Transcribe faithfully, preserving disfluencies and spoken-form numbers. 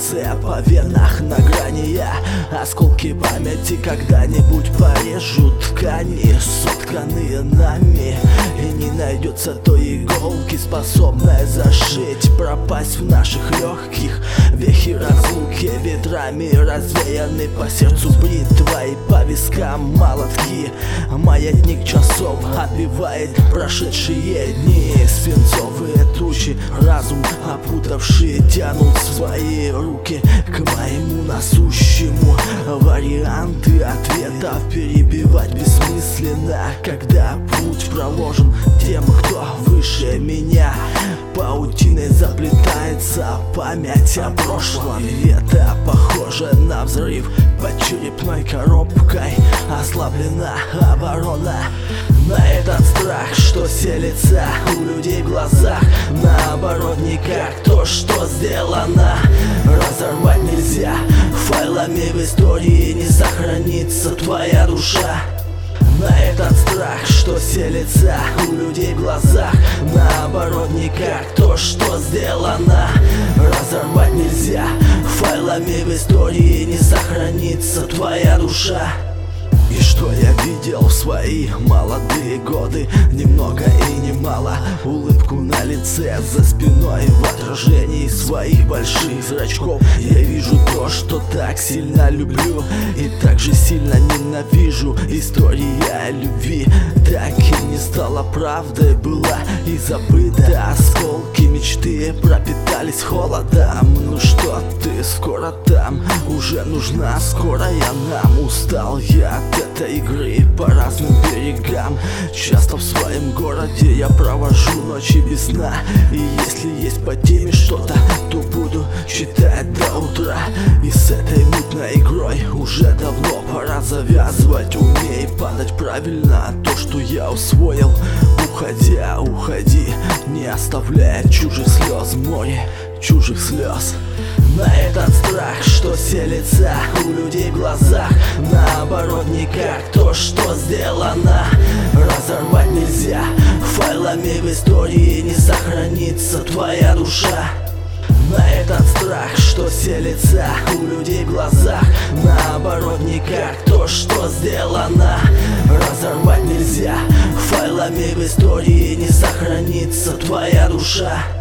сердце, по венах на грани я. Осколки памяти когда-нибудь порежут ткани, сотканные нами. И не найдется той иголки, способной зашить пропасть в наших легких. Вехи разлуки ветрами развеяны, по сердцу бритвой, по вискам молотки. Маятник часов отбивает прошедшие дни. Свинцовые тучи, разум опутавшие, тянут свои руки к моему насущему. Варианты ответов перебивать бессмысленно, когда путь проложен тем, кто выше меня. Паутиной заплетается память о прошлом, и это похоже на взрыв. Под черепной коробкой ослаблена оборона. На этот страх, что селится у людей в глазах, наоборот, не как то, что сделано. Разорвать нельзя, файлами в истории не сохранится твоя душа. На этот страх, что селится у людей в глазах, наоборот, не как то, что сделано. Разорвать нельзя, файлами в истории не сохранится твоя душа. И что я видел в свои молодые годы? Немного и немало. Улыбку на лице, за спиной в отражении своих больших зрачков. Я вижу то, что так сильно люблю, и так же сильно ненавижу. История любви так и не стала правдой, была и забыта. Осколки мечты пропитались холодом. Ну что ты, скоро там, уже нужна скорая нам. Устал я от этой игры по разным берегам. Часто в своем городе я провожу ночи без сна. И если есть по теме что-то, то буду читать до утра. И с этой мутной игрой уже давно пора завязывать. Умей падать правильно, то, что я усвоил. Уходя, уходи, не оставляя чужих слез, море чужих слез. На этот страх, что селится у людей в глазах, наоборот, не как то, что сделано. Разорвать нельзя, файлами в истории не сохранится твоя душа. На этот страх, что селится у людей в глазах, наоборот, не как то, что сделано. Разорвать нельзя, файлами в истории не сохранится твоя душа.